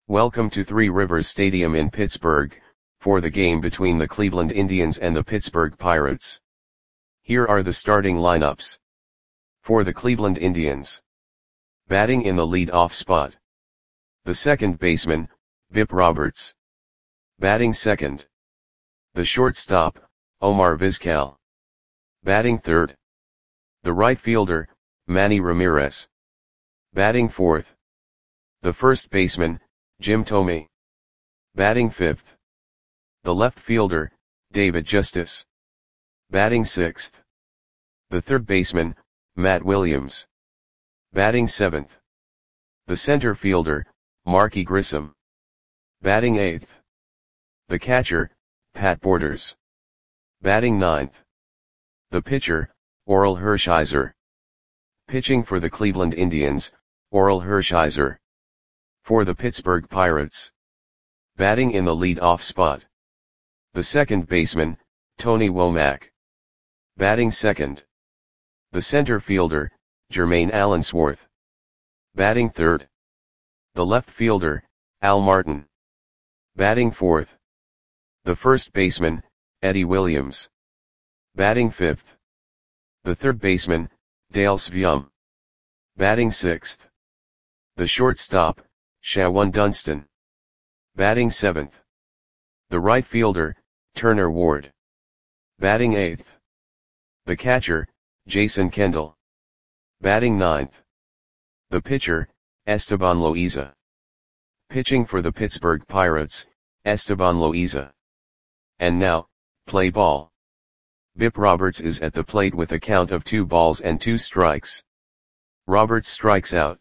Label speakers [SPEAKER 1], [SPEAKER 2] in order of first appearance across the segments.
[SPEAKER 1] Welcome to Three Rivers Stadium in Pittsburgh, for the game between the Cleveland Indians and the Pittsburgh Pirates. Here are the starting lineups. For the Cleveland Indians. Batting in the lead-off spot. The second baseman, Bip Roberts. Batting second. The shortstop, Omar Vizquel. Batting third. The right fielder, Manny Ramirez. Batting fourth. The first baseman, Jim Thome. Batting fifth. The left fielder, David Justice. Batting sixth. The third baseman, Matt Williams. Batting seventh. The center fielder, Marky Grissom. Batting eighth. The catcher, Pat Borders. Batting ninth. The pitcher, Orel Hershiser. Pitching for the Cleveland Indians, Orel Hershiser. For the Pittsburgh Pirates. Batting in the lead-off spot. The second baseman, Tony Womack. Batting second. The center fielder, Jermaine Allensworth. Batting third. The left fielder, Al Martin. Batting fourth. The first baseman, Eddie Williams. Batting fifth. The third baseman, Dale Sveum. Batting sixth. The shortstop, Shawon Dunston. Batting seventh. The right fielder, Turner Ward. Batting eighth. The catcher, Jason Kendall. Batting ninth. The pitcher, Esteban Loaiza. Pitching for the Pittsburgh Pirates, Esteban Loaiza. And now, play ball. Bip Roberts is at the plate with a count of 2 balls and 2 strikes. Roberts strikes out.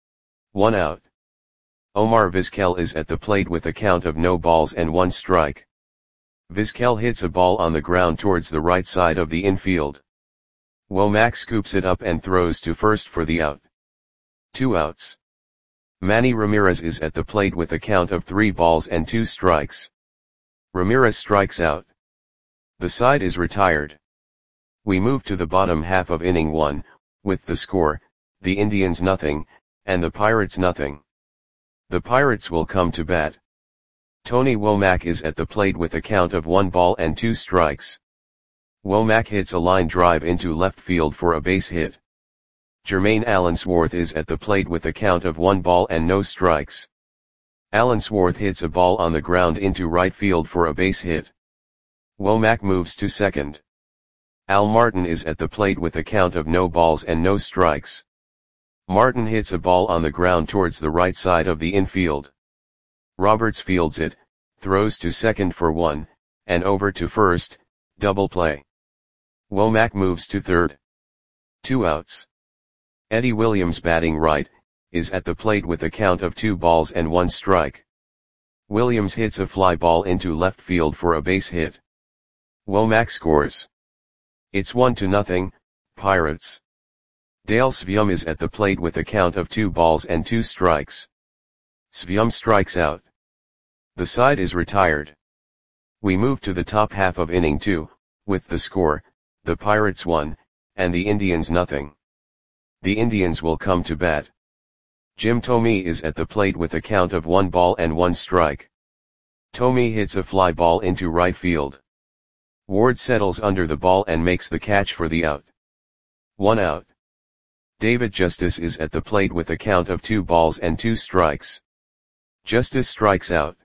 [SPEAKER 1] 1 out. Omar Vizquel is at the plate with a count of no balls and 1 strike. Vizquel hits a ball on the ground towards the right side of the infield. Womack scoops it up and throws to first for the out. 2 outs. Manny Ramirez is at the plate with a count of 3 balls and 2 strikes. Ramirez strikes out. The side is retired. We move to the bottom half of inning 1, with the score, the Indians nothing, and the Pirates nothing. The Pirates will come to bat. Tony Womack is at the plate with a count of 1 ball and 2 strikes. Womack hits a line drive into left field for a base hit. Jermaine Allensworth is at the plate with a count of 1 ball and no strikes. Allensworth hits a ball on the ground into right field for a base hit. Womack moves to second. Al Martin is at the plate with a count of no balls and no strikes. Martin hits a ball on the ground towards the right side of the infield. Roberts fields it, throws to second for 1, and over to first, double play. Womack moves to third. 2 outs. Eddie Williams batting right, is at the plate with a count of 2 balls and 1 strike. Williams hits a fly ball into left field for a base hit. Womack scores. It's 1-0, Pirates. Dale Sveum is at the plate with a count of 2 balls and 2 strikes. Sveum strikes out. The side is retired. We move to the top half of inning 2, with the score, the Pirates 1, and the Indians nothing. The Indians will come to bat. Jim Thome is at the plate with a count of 1 ball and 1 strike. Thome hits a fly ball into right field. Ward settles under the ball and makes the catch for the out. 1 out. David Justice is at the plate with a count of 2 balls and 2 strikes. Justice strikes out.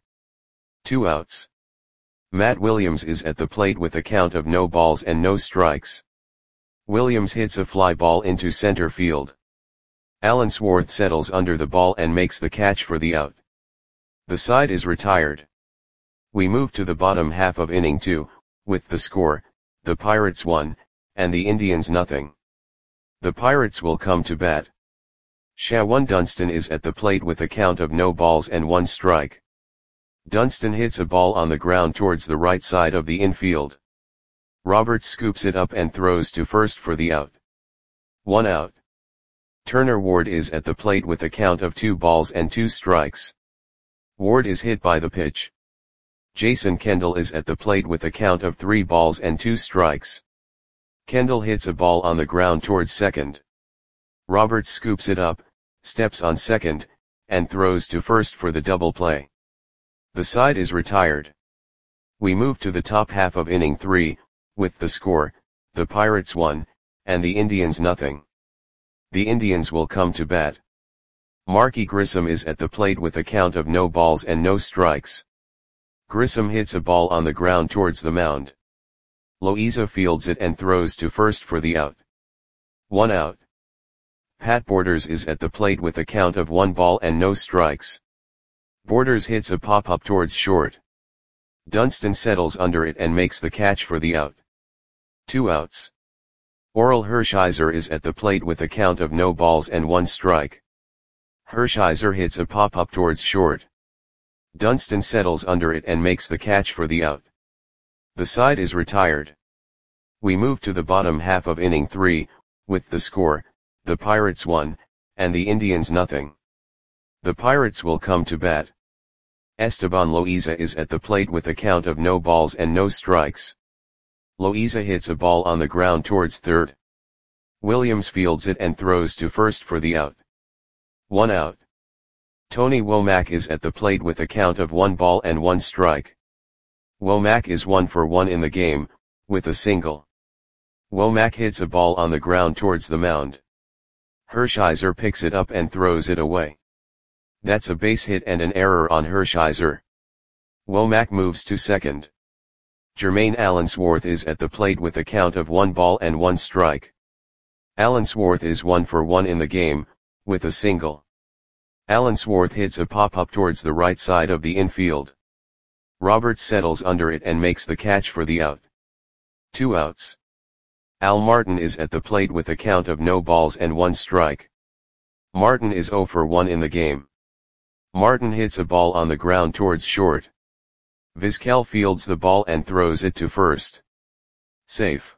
[SPEAKER 1] 2 outs. Matt Williams is at the plate with a count of no balls and no strikes. Williams hits a fly ball into center field. Allensworth settles under the ball and makes the catch for the out. The side is retired. We move to the bottom half of inning 2, with the score, the Pirates 1, and the Indians nothing. The Pirates will come to bat. Shawon Dunston is at the plate with a count of no balls and 1 strike. Dunston hits a ball on the ground towards the right side of the infield. Roberts scoops it up and throws to first for the out. 1 out. Turner Ward is at the plate with a count of 2 balls and 2 strikes. Ward is hit by the pitch. Jason Kendall is at the plate with a count of 3 balls and 2 strikes. Kendall hits a ball on the ground towards second. Roberts scoops it up, steps on second, and throws to first for the double play. The side is retired. We move to the top half of inning 3, with the score, the Pirates 1, and the Indians nothing. The Indians will come to bat. Marky Grissom is at the plate with a count of no balls and no strikes. Grissom hits a ball on the ground towards the mound. Loiza fields it and throws to first for the out. 1 out. Pat Borders is at the plate with a count of 1 ball and no strikes. Borders hits a pop-up towards short. Dunston settles under it and makes the catch for the out. 2 outs. Orel Hershiser is at the plate with a count of no balls and 1 strike. Hershiser hits a pop-up towards short. Dunston settles under it and makes the catch for the out. The side is retired. We move to the bottom half of inning 3, with the score, the Pirates 1, and the Indians nothing. The Pirates will come to bat. Esteban Loiza is at the plate with a count of no balls and no strikes. Loiza hits a ball on the ground towards third. Williams fields it and throws to first for the out. 1 out. Tony Womack is at the plate with a count of 1 ball and 1 strike. Womack is 1 for 1 in the game, with a single. Womack hits a ball on the ground towards the mound. Hershiser picks it up and throws it away. That's a base hit and an error on Hershiser. Womack moves to second. Jermaine Allensworth is at the plate with a count of 1 ball and 1 strike. Allensworth is 1 for 1 in the game, with a single. Allensworth hits a pop-up towards the right side of the infield. Roberts settles under it and makes the catch for the out. 2 outs. Al Martin is at the plate with a count of no balls and 1 strike. Martin is 0 for 1 in the game. Martin hits a ball on the ground towards short. Vizquel fields the ball and throws it to first. Safe.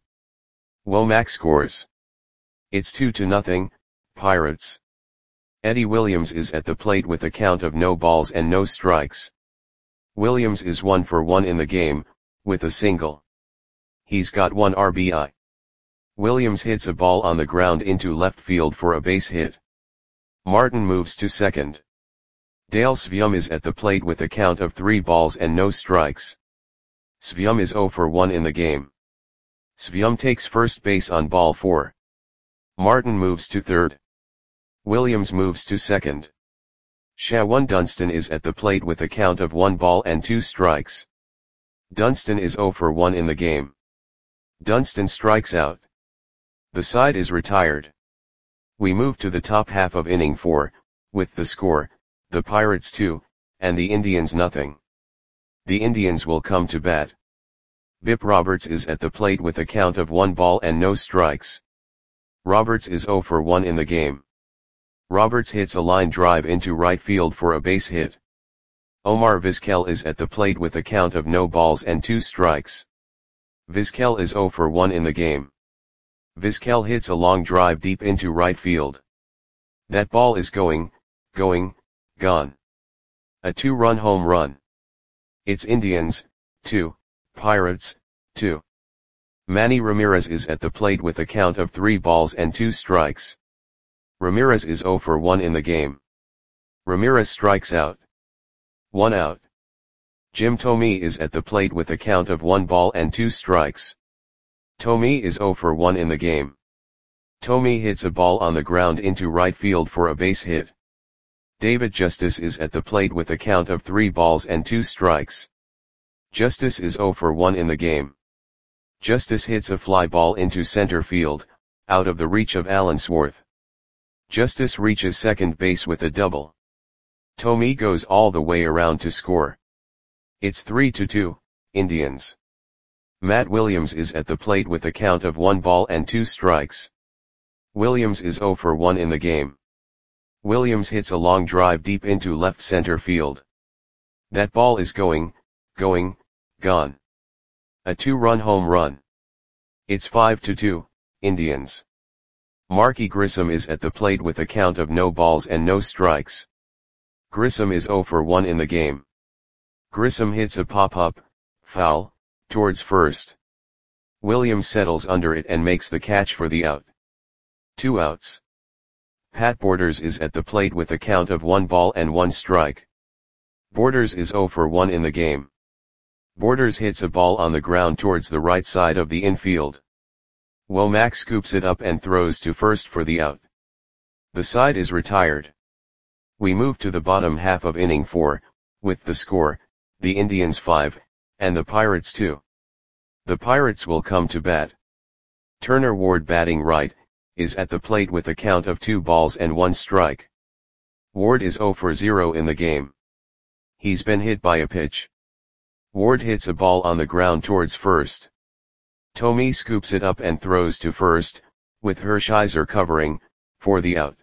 [SPEAKER 1] Womack scores. It's 2-0, Pirates. Eddie Williams is at the plate with a count of no balls and no strikes. Williams is 1 for 1 in the game, with a single. He's got 1 RBI. Williams hits a ball on the ground into left field for a base hit. Martin moves to second. Dale Svium is at the plate with a count of 3 balls and no strikes. Svium is 0 for 1 in the game. Svium takes first base on ball 4. Martin moves to third. Williams moves to second. Shawan Dunston is at the plate with a count of 1 ball and 2 strikes. Dunston is 0 for 1 in the game. Dunston strikes out. The side is retired. We move to the top half of inning 4, with the score, the Pirates 2, and the Indians nothing. The Indians will come to bat. Bip Roberts is at the plate with a count of 1 ball and no strikes. Roberts is 0 for 1 in the game. Roberts hits a line drive into right field for a base hit. Omar Vizquel is at the plate with a count of no balls and 2 strikes. Vizquel is 0 for 1 in the game. Vizquel hits a long drive deep into right field. That ball is gone. A 2-run home run. It's Indians, 2, Pirates, 2. Manny Ramirez is at the plate with a count of 3 balls and 2 strikes. Ramirez is 0 for 1 in the game. Ramirez strikes out. 1 out. Jim Thome is at the plate with a count of 1 ball and 2 strikes. Thome is 0 for 1 in the game. Thome hits a ball on the ground into right field for a base hit. David Justice is at the plate with a count of 3 balls and 2 strikes. Justice is 0 for 1 in the game. Justice hits a fly ball into center field, out of the reach of Allensworth. Justice reaches second base with a double. Thome goes all the way around to score. It's 3-2, Indians. Matt Williams is at the plate with a count of 1 ball and 2 strikes. Williams is 0 for 1 in the game. Williams hits a long drive deep into left center field. That ball is gone. A 2-run home run. It's 5-2, Indians. Marky Grissom is at the plate with a count of no balls and no strikes. Grissom is 0 for 1 in the game. Grissom hits a pop-up, foul, towards first. Williams settles under it and makes the catch for the out. 2 outs. Pat Borders is at the plate with a count of 1 ball and 1 strike. Borders is 0 for 1 in the game. Borders hits a ball on the ground towards the right side of the infield. Womack scoops it up and throws to first for the out. The side is retired. We move to the bottom half of inning 4, with the score, the Indians 5, and the Pirates 2. The Pirates will come to bat. Turner Ward, batting right, is at the plate with a count of 2 balls and 1 strike. Ward is 0 for 0 in the game. He's been hit by a pitch. Ward hits a ball on the ground towards first. Thome scoops it up and throws to first, with Hershiser covering, for the out.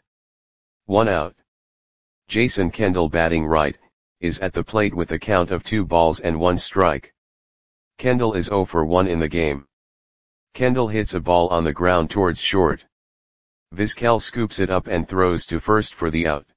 [SPEAKER 1] 1 out. Jason Kendall, batting right, is at the plate with a count of 2 balls and 1 strike. Kendall is 0 for 1 in the game. Kendall hits a ball on the ground towards short. Vizquel scoops it up and throws to first for the out.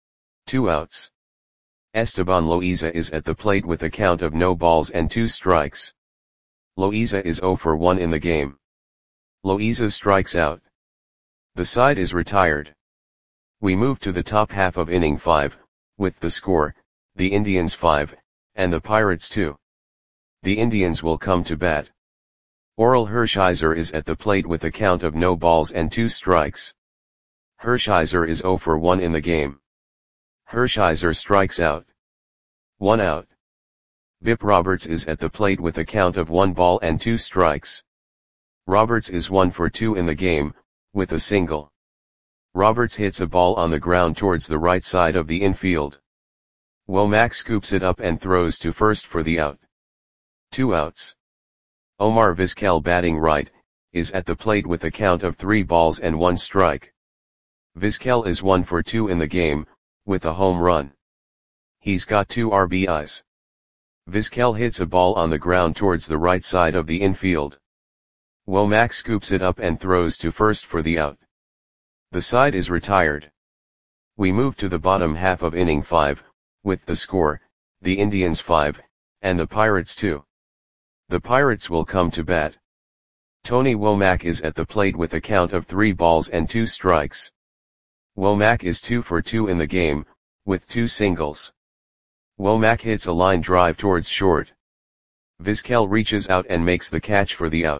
[SPEAKER 1] 2 outs. Esteban Loaiza is at the plate with a count of no balls and 2 strikes. Loaiza is 0 for 1 in the game. Loaiza strikes out. The side is retired. We move to the top half of inning 5, with the score, the Indians 5, and the Pirates 2. The Indians will come to bat. Orel Hershiser is at the plate with a count of no balls and 2 strikes. Hershiser is 0 for 1 in the game. Hershiser strikes out. 1 out. Bip Roberts is at the plate with a count of 1 ball and 2 strikes. Roberts is 1 for 2 in the game, with a single. Roberts hits a ball on the ground towards the right side of the infield. Womack scoops it up and throws to first for the out. 2 outs. Omar Vizquel, batting right, is at the plate with a count of 3 balls and 1 strike. Vizquel is 1 for 2 in the game, with a home run. He's got 2 RBIs. Vizquel hits a ball on the ground towards the right side of the infield. Womack scoops it up and throws to first for the out. The side is retired. We move to the bottom half of inning 5, with the score, the Indians 5, and the Pirates 2. The Pirates will come to bat. Tony Womack is at the plate with a count of 3 balls and 2 strikes. Womack is 2 for 2 in the game, with 2 singles. Womack hits a line drive towards short. Vizquel reaches out and makes the catch for the out.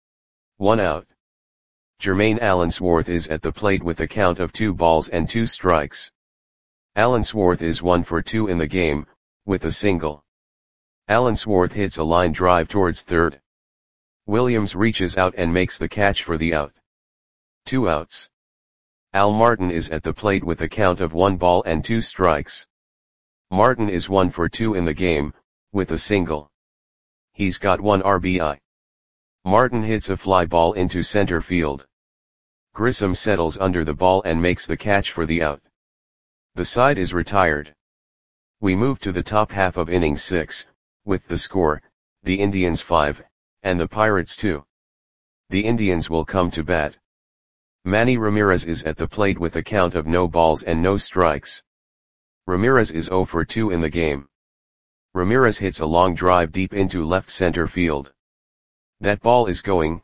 [SPEAKER 1] 1 out. Jermaine Allensworth is at the plate with a count of 2 balls and 2 strikes. Allensworth is 1 for 2 in the game, with a single. Allensworth hits a line drive towards third. Williams reaches out and makes the catch for the out. 2 outs. Al Martin is at the plate with a count of 1 ball and 2 strikes. Martin is 1 for 2 in the game, with a single. He's got 1 RBI. Martin hits a fly ball into center field. Grissom settles under the ball and makes the catch for the out. The side is retired. We move to the top half of inning 6, with the score, the Indians 5, and the Pirates 2. The Indians will come to bat. Manny Ramirez is at the plate with a count of no balls and no strikes. Ramirez is 0 for 2 in the game. Ramirez hits a long drive deep into left center field. That ball is gone.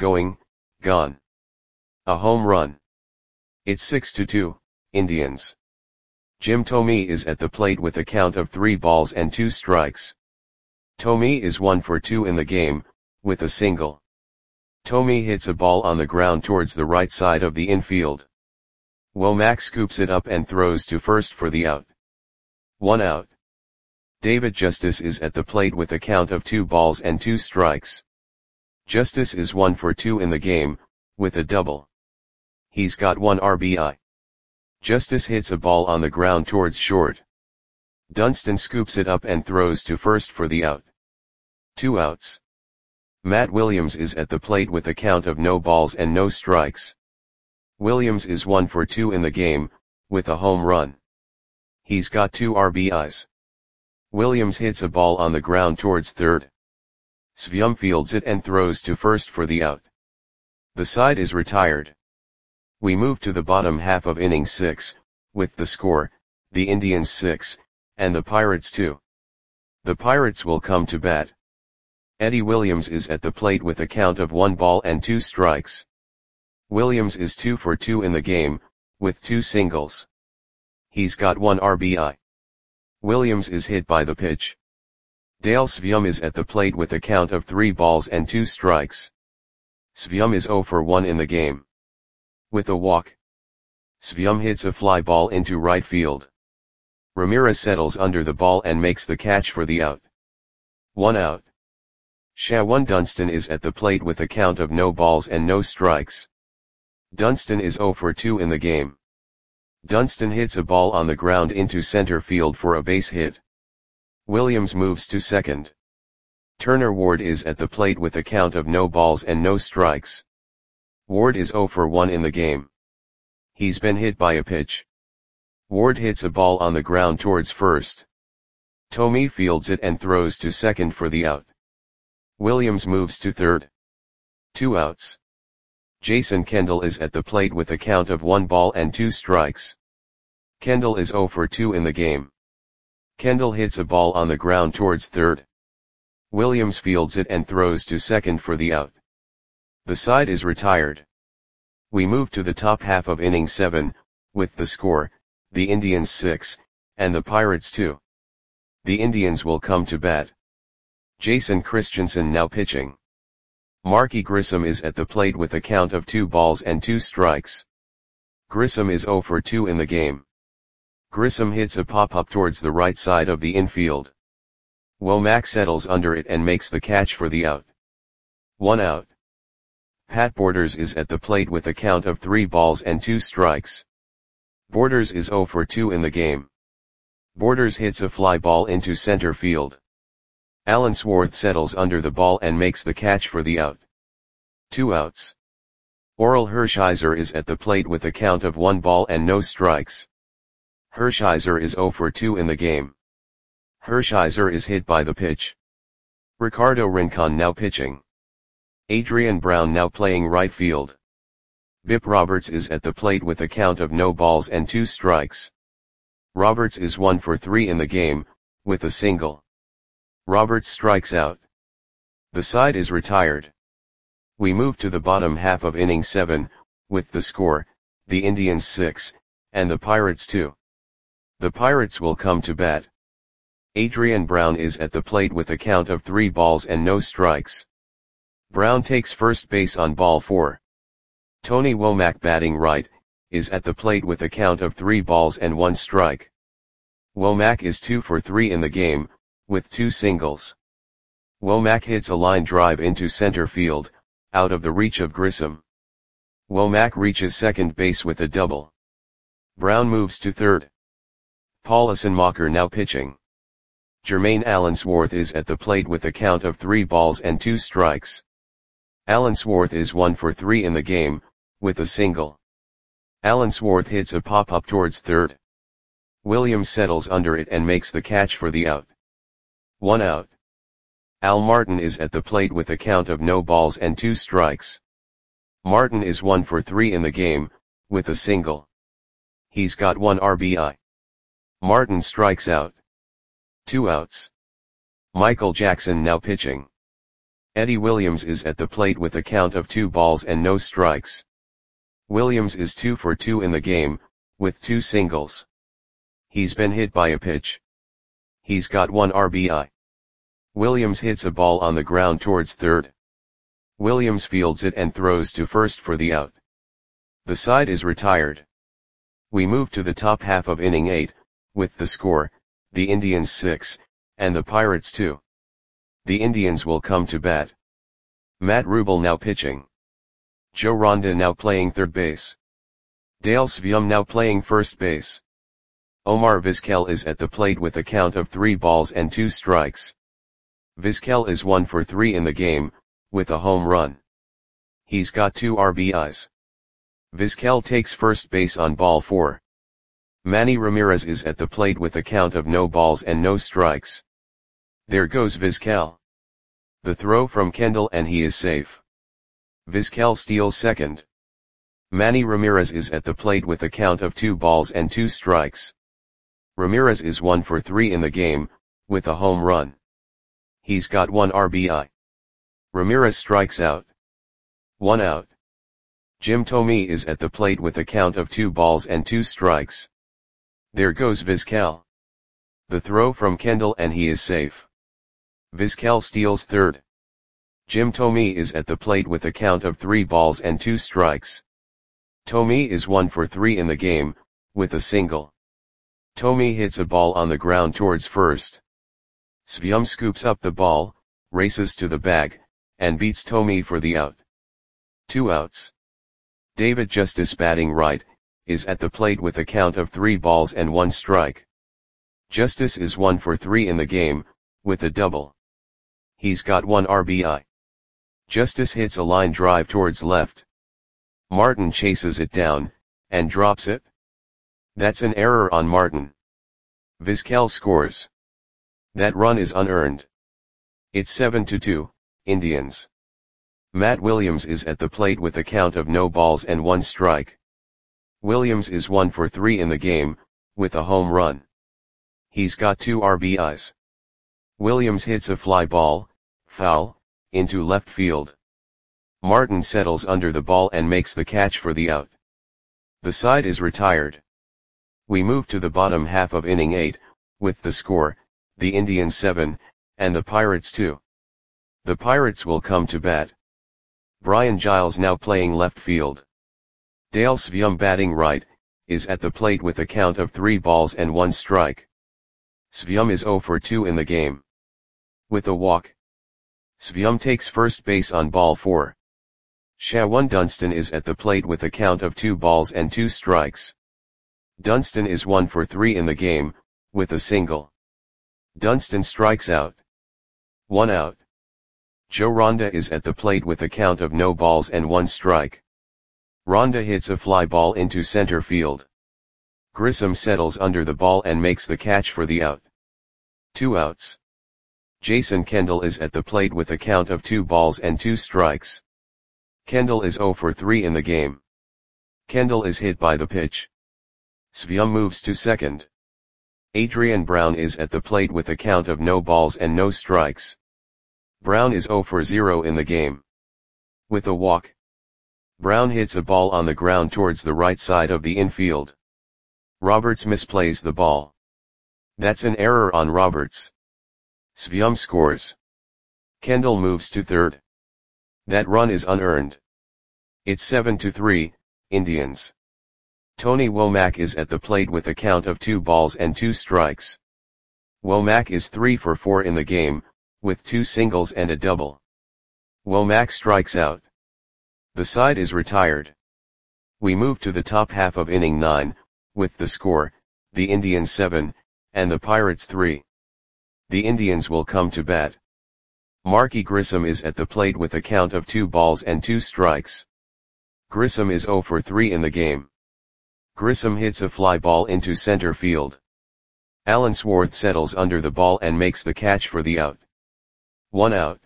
[SPEAKER 1] A home run. It's 6-2, Indians. Jim Thome is at the plate with a count of 3 balls and 2 strikes. Thome is 1 for 2 in the game, with a single. Thome hits a ball on the ground towards the right side of the infield. Womack scoops it up and throws to first for the out. 1 out. David Justice is at the plate with a count of 2 balls and 2 strikes. Justice is 1 for 2 in the game, with a double. He's got 1 RBI. Justice hits a ball on the ground towards short. Dunston scoops it up and throws to first for the out. 2 outs. Matt Williams is at the plate with a count of no balls and no strikes. Williams is 1 for 2 in the game, with a home run. He's got 2 RBIs. Williams hits a ball on the ground towards third. Svjum fields it and throws to first for the out. The side is retired. We move to the bottom half of inning 6, with the score, the Indians 6, and the Pirates 2. The Pirates will come to bat. Eddie Williams is at the plate with a count of 1 ball and 2 strikes. Williams is 2 for 2 in the game, with 2 singles. He's got 1 RBI. Williams is hit by the pitch. Dale Svium is at the plate with a count of 3 balls and 2 strikes. Svium is 0 for 1 in the game. With a walk, Svium hits a fly ball into right field. Ramirez settles under the ball and makes the catch for the out. 1 out. Shawan Dunston is at the plate with a count of no balls and no strikes. Dunston is 0 for 2 in the game. Dunston hits a ball on the ground into center field for a base hit. Williams moves to second. Turner Ward is at the plate with a count of no balls and no strikes. Ward is 0 for 1 in the game. He's been hit by a pitch. Ward hits a ball on the ground towards first. Thome fields it and throws to second for the out. Williams moves to third. 2 outs. Jason Kendall is at the plate with a count of 1 ball and 2 strikes. Kendall is 0 for 2 in the game. Kendall hits a ball on the ground towards third. Williams fields it and throws to second for the out. The side is retired. We move to the top half of inning 7, with the score, the Indians 6, and the Pirates 2. The Indians will come to bat. Jason Christensen now pitching. Marky Grissom is at the plate with a count of 2 balls and 2 strikes. Grissom is 0 for 2 in the game. Grissom hits a pop-up towards the right side of the infield. Womack settles under it and makes the catch for the out. 1 out. Pat Borders is at the plate with a count of 3 balls and 2 strikes. Borders is 0 for 2 in the game. Borders hits a fly ball into center field. Allensworth settles under the ball and makes the catch for the out. 2 outs. Oral Hershiser is at the plate with a count of 1 ball and no strikes. Hershiser is 0 for 2 in the game. Hershiser is hit by the pitch. Ricardo Rincon now pitching. Adrian Brown now playing right field. Bip Roberts is at the plate with a count of no balls and 2 strikes. Roberts is 1 for 3 in the game, with a single. Roberts strikes out. The side is retired. We move to the bottom half of inning 7, with the score, the Indians 6, and the Pirates 2. The Pirates will come to bat. Adrian Brown is at the plate with a count of 3 balls and no strikes. Brown takes first base on ball 4. Tony Womack batting right, is at the plate with a count of 3 balls and 1 strike. Womack is 2 for 3 in the game, with 2 singles. Womack hits a line drive into center field, out of the reach of Grissom. Womack reaches second base with a double. Brown moves to third. Paul Assenmacher now pitching. Jermaine Allensworth is at the plate with a count of 3 balls and 2 strikes. Allensworth is 1 for 3 in the game, with a single. Allensworth hits a pop-up towards third. Williams settles under it and makes the catch for the out. 1 out. Al Martin is at the plate with a count of no balls and 2 strikes. Martin is 1 for 3 in the game, with a single. He's got 1 RBI. Martin strikes out. 2 outs. Michael Jackson now pitching. Eddie Williams is at the plate with a count of 2 balls and no strikes. Williams is 2 for 2 in the game, with 2 singles. He's been hit by a pitch. He's got 1 RBI. Williams hits a ball on the ground towards third. Williams fields it and throws to first for the out. The side is retired. We move to the top half of inning 8, with the score, the Indians 6, and the Pirates 2. The Indians will come to bat. Matt Rubel now pitching. Joe Ronda now playing third base. Dale Svium now playing first base. Omar Vizquel is at the plate with a count of 3 balls and 2 strikes. Vizquel is 1 for 3 in the game, with a home run. He's got 2 RBIs. Vizquel takes first base on ball 4. Manny Ramirez is at the plate with a count of no balls and no strikes. There goes Vizquel. The throw from Kendall and he is safe. Vizquel steals second. Manny Ramirez is at the plate with a count of 2 balls and 2 strikes. Ramirez is 1 for 3 in the game, with a home run. He's got 1 RBI. Ramirez strikes out. 1 out. Jim Thome is at the plate with a count of 2 balls and 2 strikes. There goes Vizquel. The throw from Kendall and he is safe. Vizquel steals third. Jim Thome is at the plate with a count of 3 balls and 2 strikes. Thome is 1 for 3 in the game, with a single. Thome hits a ball on the ground towards first. Svyum scoops up the ball, races to the bag, and beats Thome for the out. 2 outs. David Justice, batting right, is at the plate with a count of 3 balls and 1 strike. Justice is 1 for 3 in the game, with a double. He's got 1 RBI. Justice hits a line drive towards left. Martin chases it down, and drops it. That's an error on Martin. Vizquel scores. That run is unearned. It's 7-2, Indians. Matt Williams is at the plate with a count of no balls and 1 strike. Williams is 1 for 3 in the game, with a home run. He's got 2 RBIs. Williams hits a fly ball, foul, into left field. Martin settles under the ball and makes the catch for the out. The side is retired. We move to the bottom half of inning 8, with the score, the Indians 7, and the Pirates 2. The Pirates will come to bat. Brian Giles now playing left field. Dale Svyum, batting right, is at the plate with a count of 3 balls and 1 strike. Svyum is 0 for 2 in the game. With a walk. Svyum takes first base on ball 4. Shawan Dunston is at the plate with a count of 2 balls and 2 strikes. Dunston is 1 for 3 in the game, with a single. Dunston strikes out. 1 out. Joe Ronda is at the plate with a count of no balls and 1 strike. Ronda hits a fly ball into center field. Grissom settles under the ball and makes the catch for the out. 2 outs. Jason Kendall is at the plate with a count of 2 balls and 2 strikes. Kendall is 0 for 3 in the game. Kendall is hit by the pitch. Svyum moves to second. Adrian Brown is at the plate with a count of no balls and no strikes. Brown is 0 for 0 in the game. With a walk. Brown hits a ball on the ground towards the right side of the infield. Roberts misplays the ball. That's an error on Roberts. Svyum scores. Kendall moves to third. That run is unearned. It's 7-3, Indians. Tony Womack is at the plate with a count of 2 balls and 2 strikes. Womack is 3 for 4 in the game, with 2 singles and a double. Womack strikes out. The side is retired. We move to the top half of inning 9, with the score, the Indians 7, and the Pirates 3. The Indians will come to bat. Marky Grissom is at the plate with a count of 2 balls and 2 strikes. Grissom is 0 for 3 in the game. Grissom hits a fly ball into center field. Allensworth settles under the ball and makes the catch for the out. 1 out.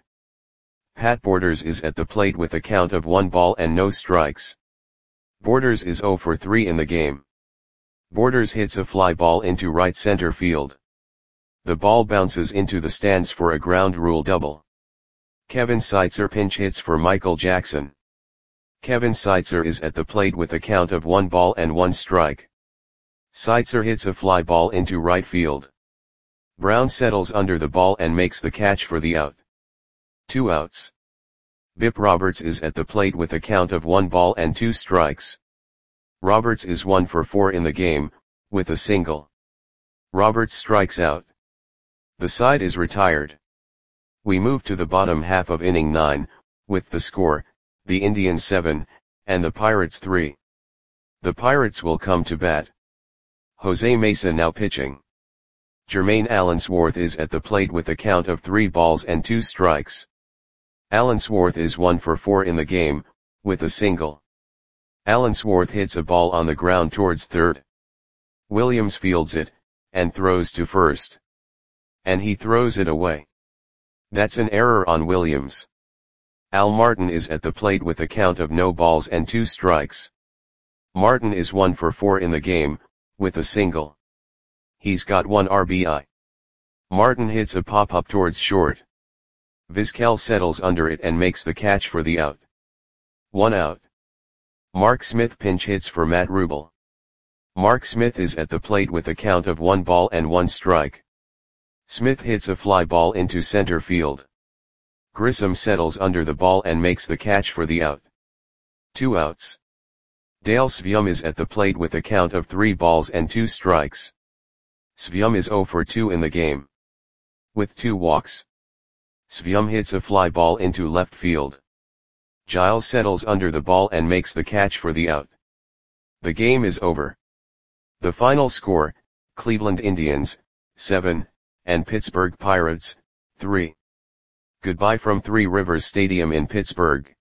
[SPEAKER 1] Pat Borders is at the plate with a count of 1 ball and no strikes. Borders is 0 for 3 in the game. Borders hits a fly ball into right center field. The ball bounces into the stands for a ground rule double. Kevin Seitzer pinch hits for Michael Jackson. Kevin Seitzer is at the plate with a count of 1 ball and 1 strike. Seitzer hits a fly ball into right field. Brown settles under the ball and makes the catch for the out. 2 outs. Bip Roberts is at the plate with a count of 1 ball and 2 strikes. Roberts is 1 for 4 in the game, with a single. Roberts strikes out. The side is retired. We move to the bottom half of inning 9, with the score, the Indians 7, and the Pirates 3. The Pirates will come to bat. Jose Mesa now pitching. Jermaine Allensworth is at the plate with a count of 3 balls and 2 strikes. Allensworth is 1 for 4 in the game, with a single. Allensworth hits a ball on the ground towards third. Williams fields it, and throws to first. And he throws it away. That's an error on Williams. Al Martin is at the plate with a count of no balls and 2 strikes. Martin is 1 for 4 in the game, with a single. He's got 1 RBI. Martin hits a pop-up towards short. Vizquel settles under it and makes the catch for the out. 1 out. Mark Smith pinch hits for Matt Rubel. Mark Smith is at the plate with a count of 1 ball and 1 strike. Smith hits a fly ball into center field. Grissom settles under the ball and makes the catch for the out. 2 outs. Dale Sveum is at the plate with a count of 3 balls and 2 strikes. Sveum is 0 for 2 in the game. With 2 walks. Sveum hits a fly ball into left field. Giles settles under the ball and makes the catch for the out. The game is over. The final score, Cleveland Indians, 7, and Pittsburgh Pirates, 3. Goodbye from Three Rivers Stadium in Pittsburgh.